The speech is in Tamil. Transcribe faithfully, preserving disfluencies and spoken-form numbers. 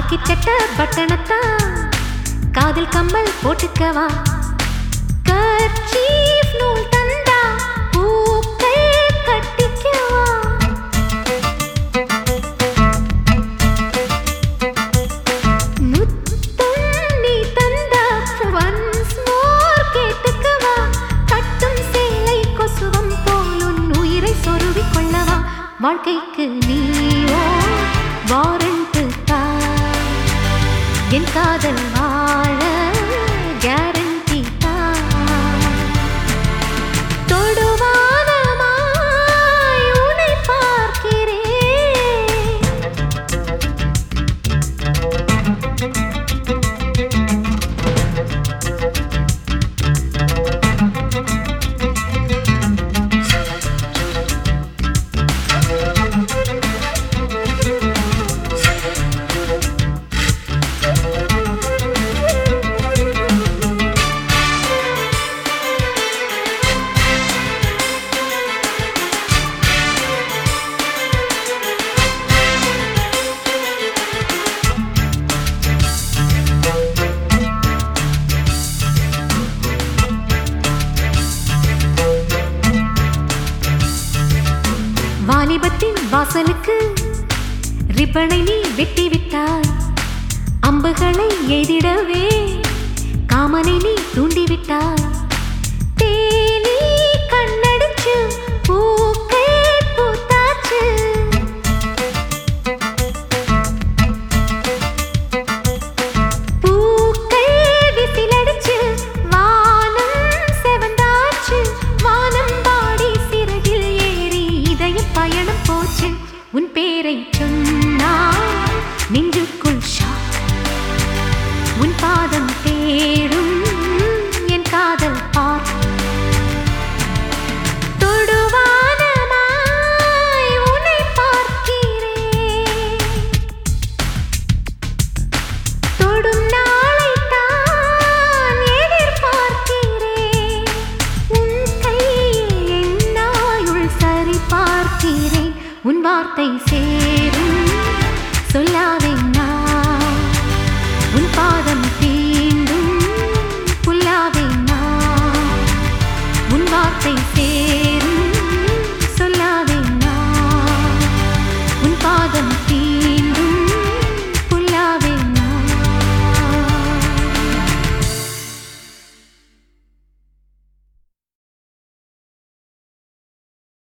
காக்கி சட்ட பட்டணத்தான் காதில் கம்மல் போட்டுக்கவா கர்ச்சீஃப் நூல் தந்தா பூக்கள் கட்டிக்கவா முத்தம் நீ தந்தா once more கேட்டுக்கவா கட்டும் சேலை கொசுவம் போல் உன் உயிரை சொருவிக் கொள்ளவா வாழ்க்கைக்கு நீயோ வாரண்ட் தா என் காதல் வாழ கேரண்டி தா தொடுவானமாய் உன்னை பார்க்கிறேன் வாலிபத்தின் வாசலுக்கு ரிப்பனை நீ வெட்டி விட்டாய் அம்புகளை எய்திடவே காமனை நீ தூண்டிவிட்டாய் தேனி கண்ணடிச்சு பூக்கள் பூத்தாச்சு பூக்கள் விசிலடிச்சு வானம் செவந்தாச்சு வானம் பாடி சிறகில் ஏறி இதயம் பயணம் போச்சு உன் பேரை சொன்னால் நெஞ்சுக்குள் ஷாக் உன் பாதம் தேடும் என் காதல் பார் தொடுவானமாய் உன்னை பார்க்கிறேன் தொடும் நாளைத்தான் எதிர்பார்க்கிறேன் உன் கையில் என் நாயுள் சரி பார்க்கிறேன் உன் வார்த்தை சே